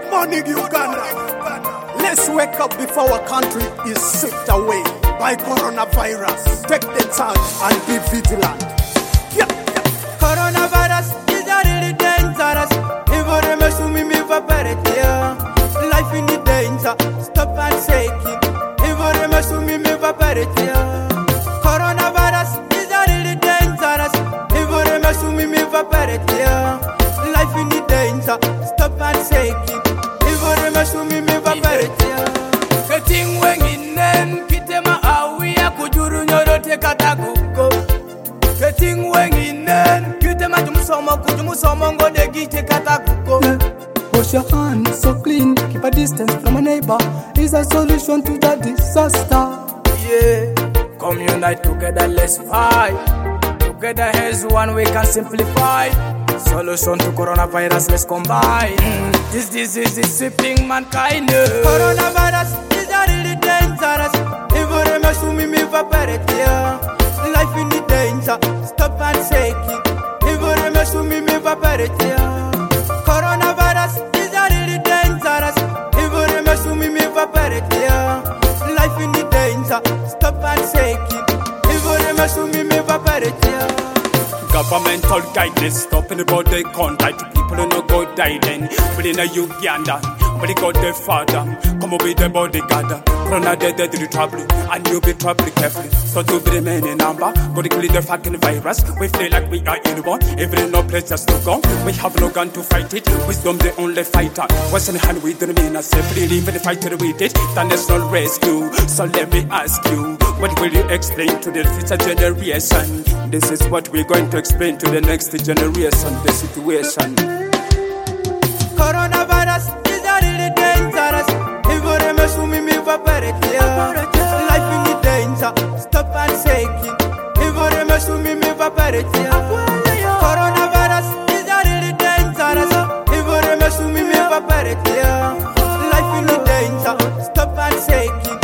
morning, Uganda. Let's wake up before our country is swept away by coronavirus. Take the chance and be vigilant. Yeah. Coronavirus is a really dangerous. Life in the danger. Stop and shake it. Coronavirus is a really dangerous. Life in the danger. Stop and shake it. Keting wenginen kitema awia kujuru nyorote katakuko. Keting wenginen kitema jumusomo ngode gite katakuko. Wash your hands so clean, keep a distance from a neighbor is a solution to that disaster. Yeah, communite together, let's fight. Together as one we can simplify. Solution to coronavirus, let's combine. This disease is sweeping mankind. Coronavirus is a really dangerous. Life in the danger, stop and shake it. Coronavirus is a really dangerous. Life in the danger, stop and shake it. Governmental guidance, stopping about the contact. People no go die then. But in a Uganda, but got their father. Come over the bodyguard. Corona dead the trouble, and you be trouble carefully. So to be the main number, go to kill the fucking virus. We feel like we are in one. Every no place just to go. We have no gun to fight it. Wisdom the only fighter. What's in hand we don't mean us safely leave the fighter with it. The national rescue. So let me ask you, what will you explain to the future generation? This is what we're going to explain to the next generation, the situation. Coronavirus is a really dangerous. Life in the danger, stop and shake it. Coronavirus is a really dangerous. Life in the danger, stop and shake it.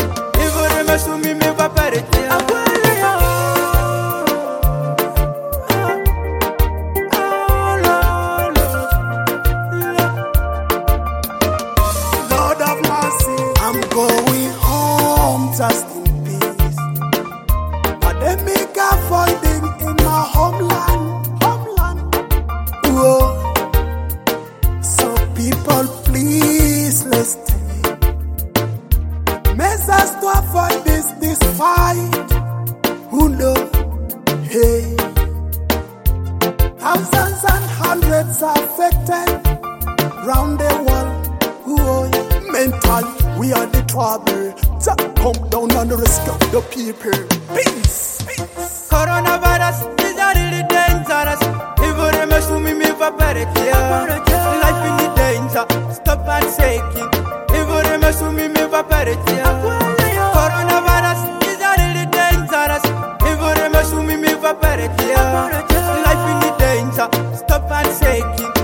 I'm going home just in peace. Pandemic avoiding in my homeland. Whoa. So people, please let's take measures to avoid this fight. Who know? Hey, thousands and hundreds are affected round the world. Whoa. Mental, we are the trouble. Come down and rescue the people. Peace. Coronavirus is a really dangerous. Life in the danger, stop and shake it. Coronavirus is a really dangerous. Life in the danger, stop and shake it.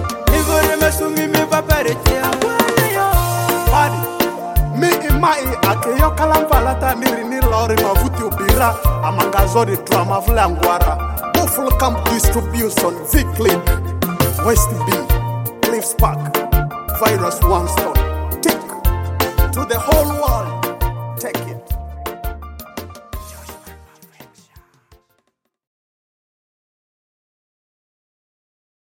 Me imai akeyo kalampala tamiri ni lori mavuti ubira amangazori drama vlangwara Buffalo Camp Distribution Viclin West B Cliffs Park Virus One Stone Tick to the whole world.